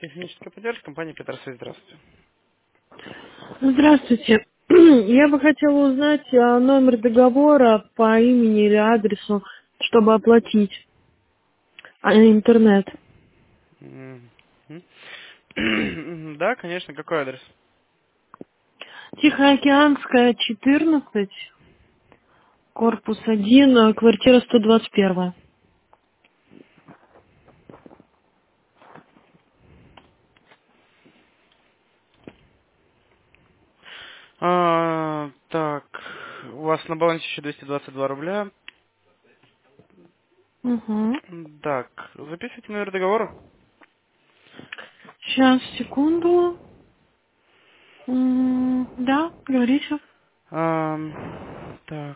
Техническая поддержка, компания Петросвязь, здравствуйте. Здравствуйте. Я бы хотела узнать номер договора по имени или адресу, чтобы оплатить интернет. Мгм. Да, конечно, какой адрес? Тихоокеанская, 14, корпус 1, квартира 121. Так, у вас на балансе еще 222 рубля. Угу. Так, записывайте номер договора. Сейчас, секунду. Да, говорите. Так,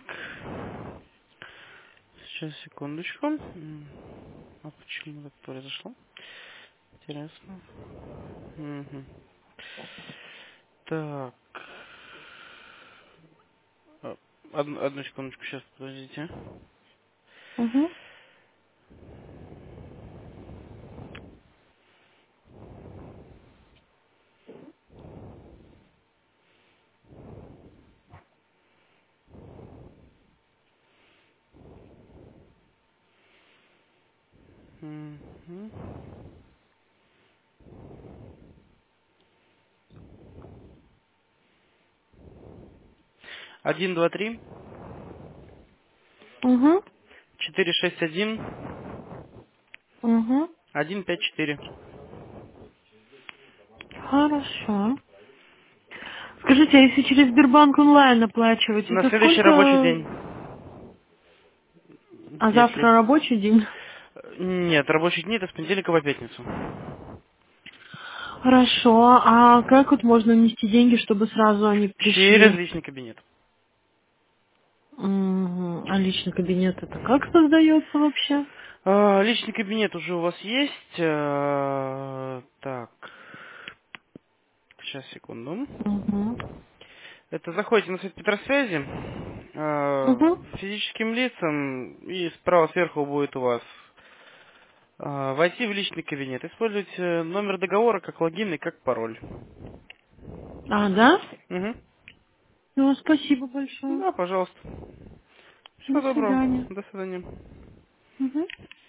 сейчас, секундочку. А почему так произошло? Интересно. Мгм. Так, одну секундочку, сейчас, подождите. Угу. Мгм. 1, 2, 3, Угу. 4, 6, 1, Угу. 1, 5, 4. Хорошо. Скажите, а если через Сбербанк онлайн оплачивать, На это следующий рабочий сколько? день. А Если... завтра рабочий день? Нет, рабочие дни это с понедельника по пятницу. Хорошо. А как вот можно внести деньги, чтобы сразу они Через пришли? личный кабинет. А личный кабинет это как создается вообще? Личный кабинет уже у вас есть. Так, сейчас, секунду. Угу. Это заходите на сайт Петросвязи, Угу. физическим лицам, и справа сверху будет у вас войти в личный кабинет. Используйте номер договора как логин и как пароль. А, да? Угу. Ну, спасибо большое. Да, пожалуйста. До Всего доброго. свидания. До свидания. Угу.